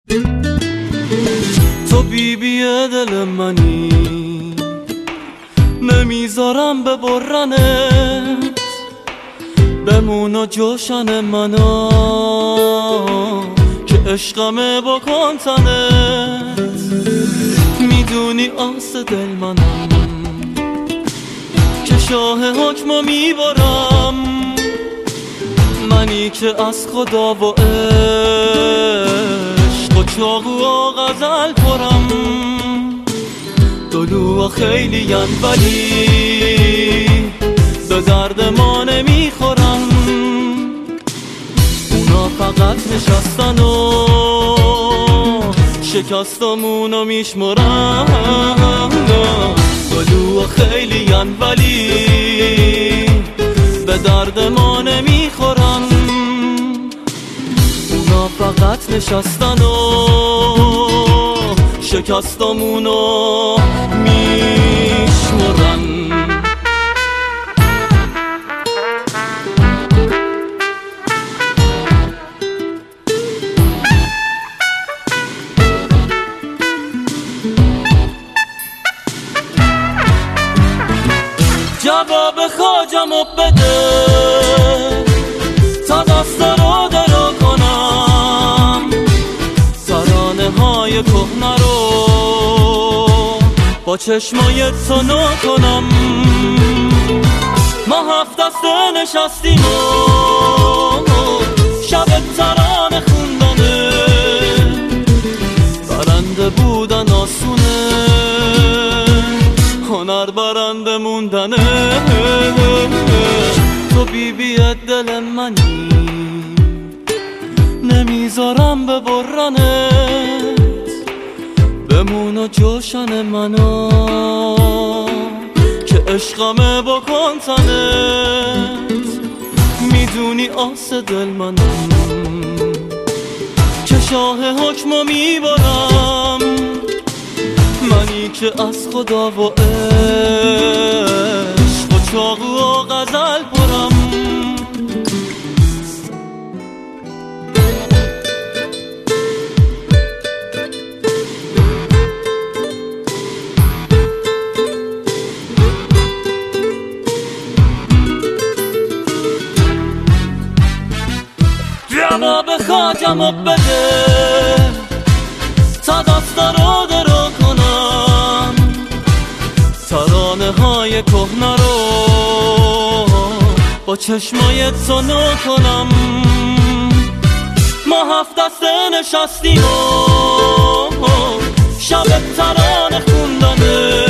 تو بیبی دل منی، نمیذارم ببرنت، بمون و جوشن منو که عشقمه بکن تنت. میدونی آس دل منم که شاه حکمو میبرم، منی که از خدا و عشق و چاقو و غزل پرم. دلوها خیلی ین ولی به درد ما نمیخورن، اونا فقط نشستن و شکستمونو میشمرن. دلوها خیلی ین ولی به درد ما نمیخورن، اونا فقط نشستن و شکستمونو میشمرن. جواب خواجمو بده تا دست رو درو کنم، ترانه های کهنه رو با چشمای تو نو کنم. ما 7 دسته نشستیم و شب ترانه خوندنه، برنده بودن آسونه، هنر برنده موندنه. تو بیبی دل منی، نمیذارم ببرنت، بمون و جوشن منو که عشقمه بکن تنت. میدونی آس دل منم که شاه حکمو میبرم، منی که از خدا و عشق و چاقو و غزل پرم. جواب خواجمو بده تا دست رو درو کنم، ترانه های کهنه رو با چشمای تو نو کنم. ما 7 دسته نشستیم و شب ترانه خوندنه،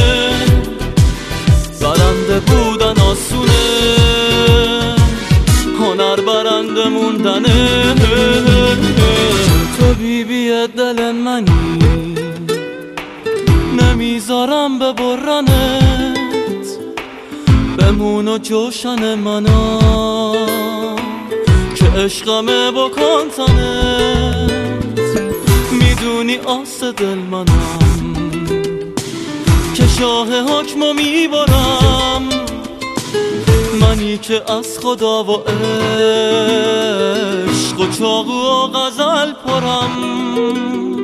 برنده بودن آسونه، هنر برنده موندنه. تو بیبی دل منی، نمیذارم ببرنت، بمون و جوشن منو که عشقمه بکن تنت. میدونی آس دل منم که شاه حکمو میبرم، منی که از خدا و عشق و چاقو و غزل پرم.